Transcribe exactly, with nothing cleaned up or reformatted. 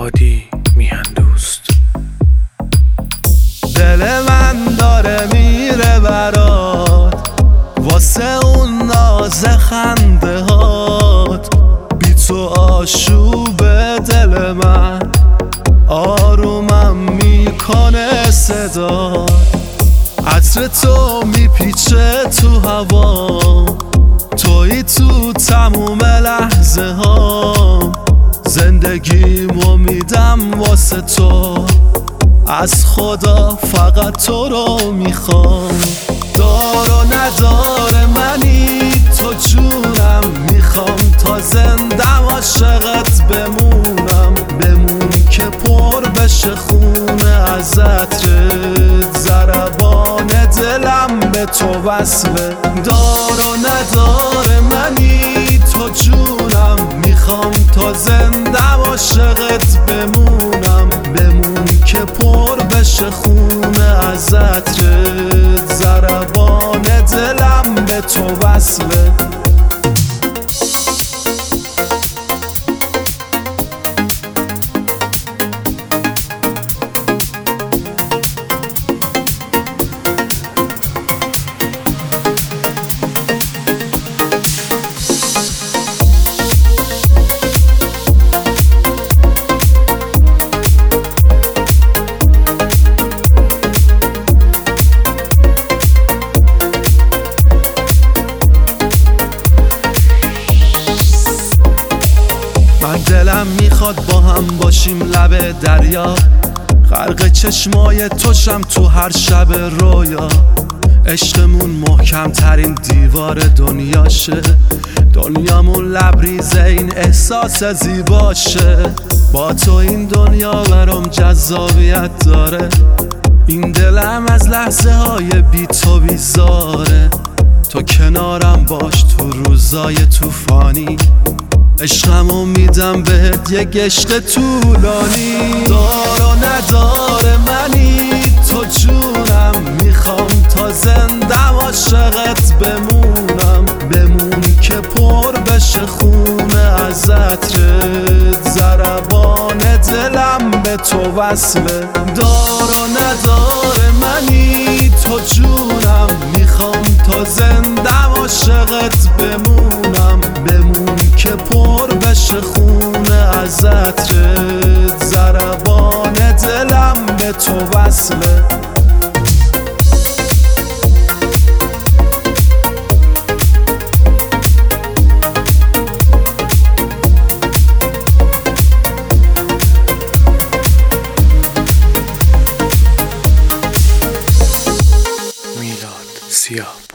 هادی میهندوست. دل من داره میره برات واسه اون ناز خنده هات، بی تو آشوب دل من آرومم میکنه صدا، عطر تو میپیچه تو هوا، تویی تو تموم لحظه ها، زندگیمو میدم واسه تو، از خدا فقط تو رو میخوام. دار و ندار منی تو جونم، میخوام تا زندم عاشقت بمونم، بمونی که پر بشه خونه از عطرت، ضربان دلم به تو وصله. دار و ندار منی تو جونم، میخوام تا زندم عاشقت بمونم، بمونی که پر بشه خونه از عطرت، ضربان دلم به تو وصله. من دلم میخواد با هم باشیم لب دریا، غرق چشمای توشم تو هر شب رویا، عشقمون محکم ترین دیوار دنیاشه، دنیامون لبریزه این احساس زیباشه، با تو این دنیا برام جذابیت داره، این دلم از لحظه های بی تو بیزاره، تو کنارم باش تو روزای طوفانی، عشقمو میدم بهت یک عشق طولانی. دار و ندار منی تو جونم، میخوام تا زندم عاشقت بمونم، بمونی که پر بشه خونه از عطرت، ضربان دلم به تو وصله. دار و ندار منی تو جونم، میخوام تا زندم عاشقت بمونم، بمونی که پر بشه خونه از عطرت، ضربان دلم به تو وصله. میلاد سیاه.